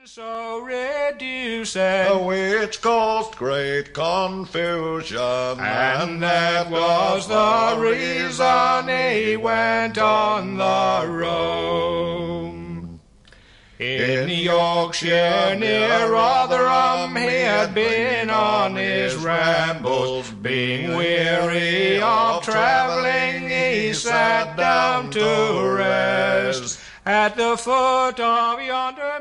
So reduced, which caused great confusion, and that was the reason he went on the roam. In Yorkshire near Rotherham he had been on his rambles, being weary of travelling he sat down to rest at the foot of yonder